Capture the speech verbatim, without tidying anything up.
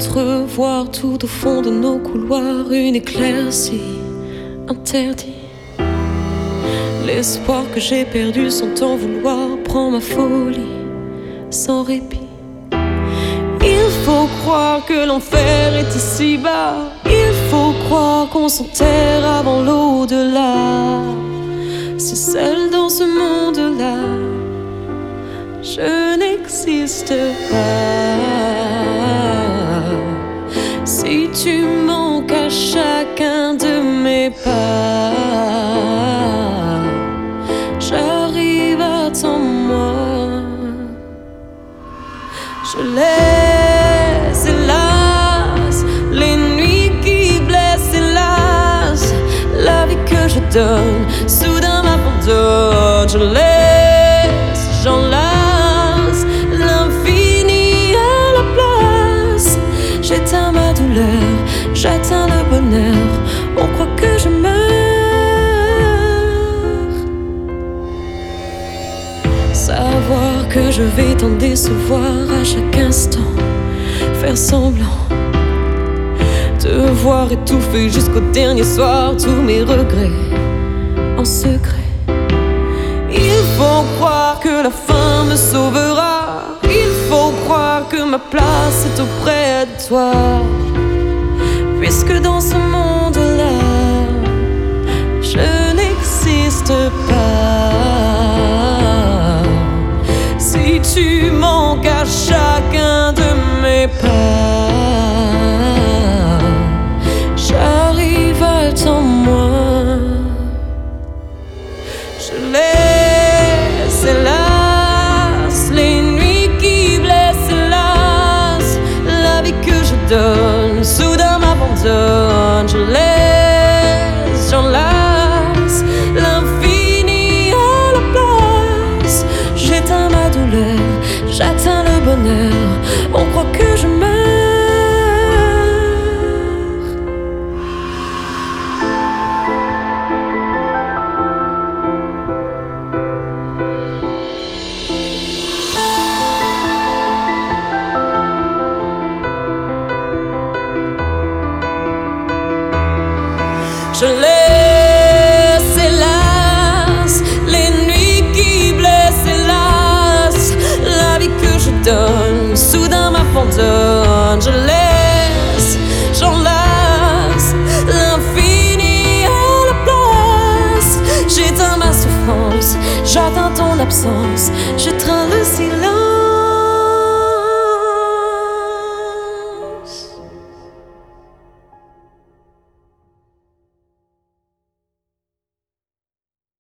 entrevoir tout au fond de nos couloirs une éclaircie interdite. L'espoir que j'ai perdu sans t'en vouloir prend ma folie sans répit. Il faut croire que l'enfer est ici bas. Il faut croire qu'on s'enterre avant l'au-delà. Si seul dans ce monde-là je n'existe pas, si tu manques à chacun de mes pas, j'arrive à temps moi. Je laisse, hélas, les nuits qui blessent, hélas, la vie que je donne soudain m'abandonne. Je laisse, j'enlace l'infini à la place. J'éteins ma douleur, j'atteins le bonheur. On croit que je meurs. Savoir que je vais t'en décevoir à chaque instant, faire semblant de voir étouffer jusqu'au dernier soir tous mes regrets en secret. Il faut croire que la fin me sauvera. Il faut croire que ma place est auprès de toi, puisque dans ce monde-là je n'existe pas. Si tu manques à chacun de mes pas, j'arrive à temps moi. Je laisse, hélas, les nuits qui blessent, hélas, la vie que je donne soudain m'abandonne. Je laisse, j'enlace l'infini à la place. J'éteins ma douleur, j'atteins le bonheur. On croit que je meurs. Je laisse, hélas, les nuits qui blessent, hélas, la vie que je donne soudain m'abandonne. Je laisse, j'enlace l'infini à la place. J'éteins ma souffrance, j'atteins ton absence, j'étreins le silence.